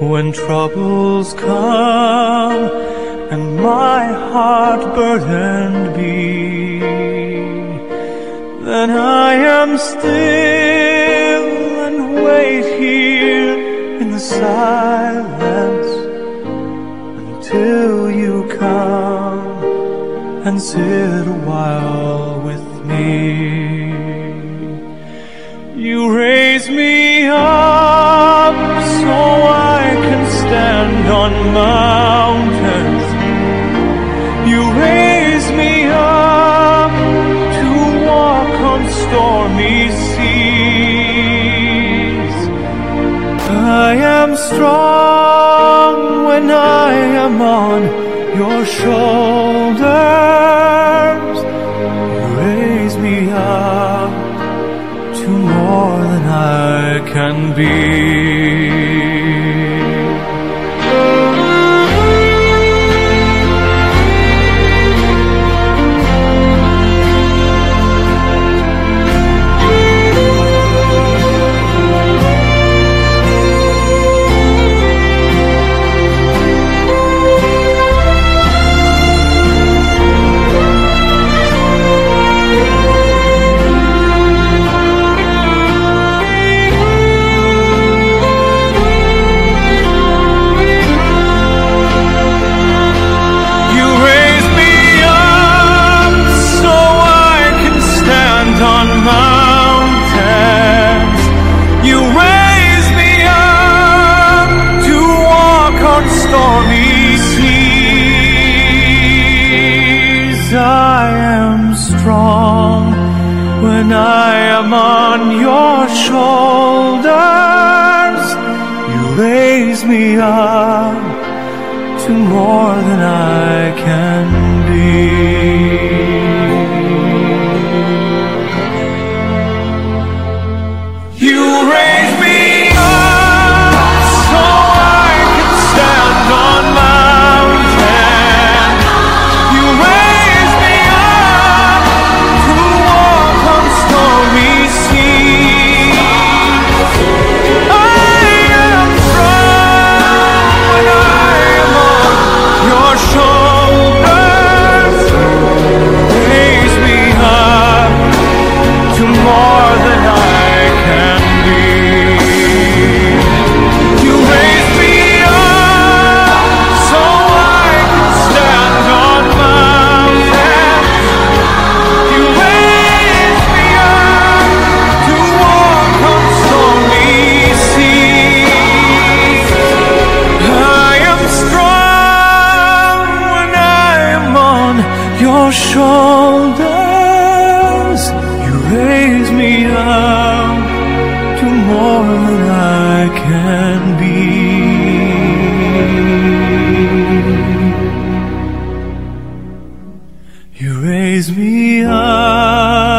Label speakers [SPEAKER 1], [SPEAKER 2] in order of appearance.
[SPEAKER 1] When troubles come and my heart burdened be, then I am still and wait here in the silence until you come and sit a while with me. You raise me up so I can stand on mountains. You raise me up to walk on stormy seas. I am strong when I am on your shoulders. You raise me up to more than I can be. I am strong when I am on your shoulders. You raise me up to more than I can be. You raise me up so I can stand on mountains. You raise me up to walk on stormy seas. I am strong when I am on your shoulders. Raise me up to more than I can be. You raise me up so I can stand on mountains. You raise me up to walk on stormy seas. I am strong when I am on your shoulders. You raise me up to more than I can be. You raise me up